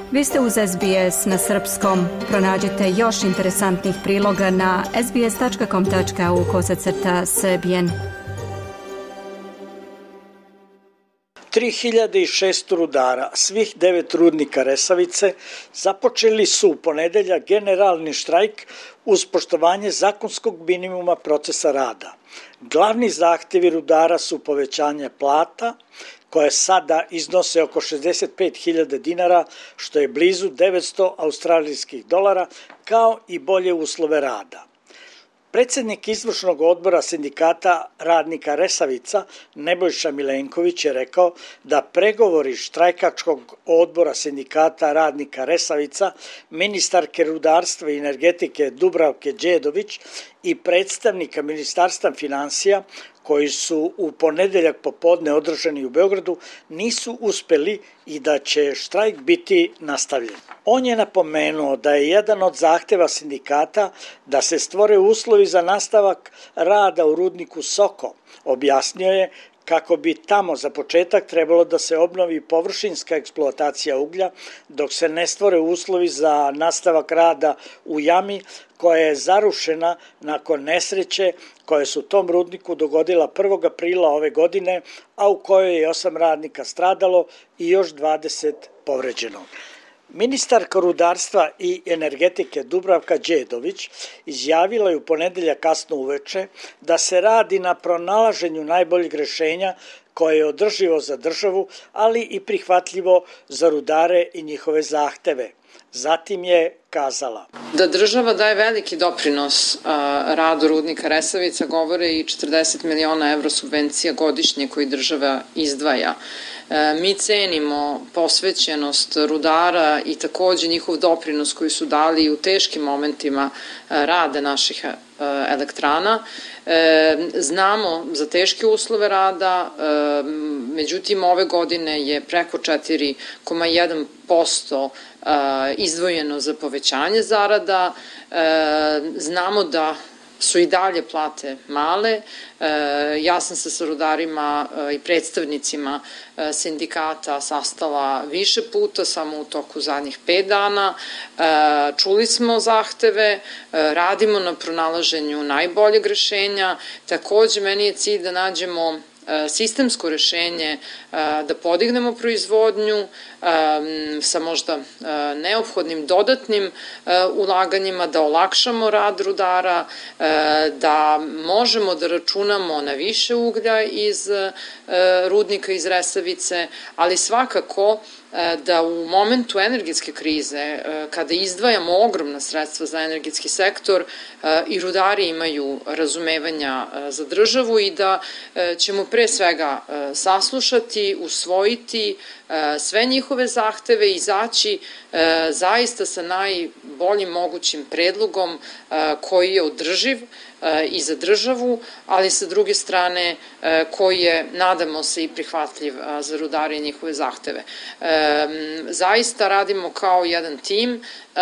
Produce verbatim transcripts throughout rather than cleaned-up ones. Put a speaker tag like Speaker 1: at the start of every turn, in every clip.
Speaker 1: Vi ste uz S B S na srpskom. Pronađite još interesantnih priloga na sbs.com.au kosacrta srbijen.
Speaker 2: tri hiljade šesto rudara, svih devet rudnika Resavice, započeli su u ponedeljak generalni štrajk uz poštovanje zakonskog minimuma procesa rada. Glavni zahtevi rudara su povećanje plata, koje sada iznose oko šezdeset pet hiljada dinara, što je blizu devetsto australijskih dolara, kao i bolje uslove rada. Predsednik izvršnog odbora sindikata radnika Resavica, Nebojša Milenković, je rekao da pregovori štrajkačkog odbora sindikata radnika Resavica, ministarke rudarstva i energetike Dubravke Đedović i predstavnika Ministarstva finansija, koji su u ponedeljak popodne održani u Beogradu, nisu uspeli i da će štrajk biti nastavljen. On je napomenuo da je jedan od zahteva sindikata da se stvore uslovi za nastavak rada u rudniku Soko. Objasnio je kako bi tamo za početak trebalo da se obnovi površinska eksploatacija uglja, dok se ne stvore uslovi za nastavak rada u jami koja je zarušena nakon nesreće koje su tom rudniku dogodila prvog aprila ove godine, a u kojoj je osam radnika stradalo i još dvadeset povređeno. Ministarka rudarstva i energetike Dubravka Đedović izjavila je u ponedeljak kasno uveče da se radi na pronalaženju najboljeg rešenja koje je održivo za državu, ali i prihvatljivo za rudare i njihove zahteve. Zatim je kazala:
Speaker 3: Da država daje veliki doprinos a, radu rudnika Resavica govore i četrdeset miliona evra subvencija godišnje koji država izdvaja. E, mi cenimo posvećenost rudara i takođe njihov doprinos koji su dali u teškim momentima a, rada naših a, elektrana. E, znamo za teške uslove rada, e, međutim ove godine je preko četiri zarez jedan posto izdvojeno za povećanje zarada. Znamo da su i dalje plate male. Ja sam se sa rudarima i predstavnicima sindikata sastala više puta, samo u toku zadnjih pet dana. Čuli smo zahteve, radimo na pronalaženju najboljeg rešenja. Takođe, meni je cilj da nađemo sistemsko rešenje, da podignemo proizvodnju sa možda neophodnim dodatnim ulaganjima, da olakšamo rad rudara, da možemo da računamo na više uglja iz rudnika iz Resavice, ali svakako da u momentu energetske krize, kada izdvajamo ogromna sredstva za energetski sektor, i rudari imaju razumevanja za državu i da ćemo pre svega saslušati, usvojiti sve njihove zahteve i izaći zaista sa najboljim mogućim predlogom koji je održiv i za državu, ali sa druge strane koji je, nadamo se, i prihvatljiv za rudare i njihove zahteve. Zaista radimo kao jedan tim,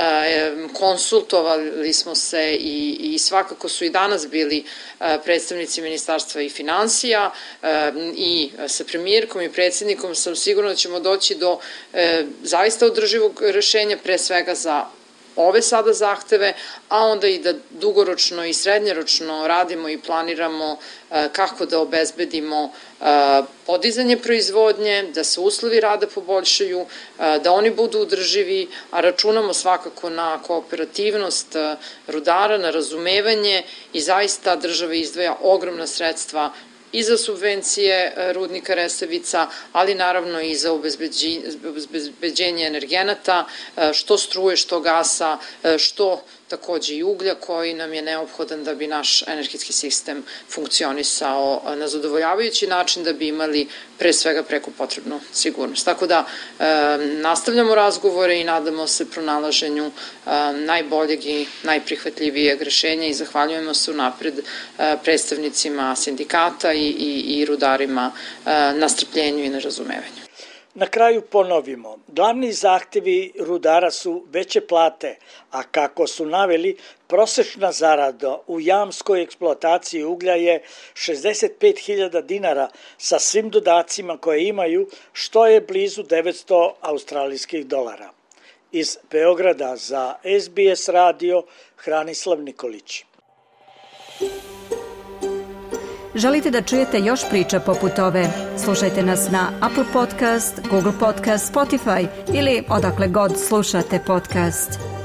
Speaker 3: konsultovali smo se i, i svakako su i danas bili predstavnici Ministarstva i finansija i sa premijerkom i predsjednikom sam sigurna da ćemo doći do zaista održivog rešenja, pre svega za ove sada zahteve, a onda i da dugoročno i srednjeročno radimo i planiramo kako da obezbedimo podizanje proizvodnje, da se uslovi rada poboljšaju, da oni budu održivi, a računamo svakako na kooperativnost rudara, na razumevanje i zaista država izdvaja ogromna sredstva i za subvencije rudnika Resavica, ali naravno i za obezbeđenje energenata, što struje, što gasa, što takođe i uglja koji nam je neophodan da bi naš energetski sistem funkcionisao na zadovoljavajući način, da bi imali pre svega preko potrebnu sigurnost. Tako da nastavljamo razgovore i nadamo se pronalaženju najboljeg i najprihvatljivijeg rešenja i zahvaljujemo se unapred predstavnicima sindikata i, i, i rudarima na strpljenju i na razumevanju.
Speaker 2: Na kraju ponovimo, glavni zahtevi rudara su veće plate, a kako su naveli, prosečna zarada u jamskoj eksploataciji uglja je šezdeset pet hiljada dinara sa svim dodacima koje imaju, što je blizu devetsto australijskih dolara. Iz Beograda za S B S radio Hranislav Nikolić.
Speaker 1: Želite da čujete još priča poput ove? Slušajte nas na Apple Podcast, Google Podcast, Spotify ili odakle god slušate podcast.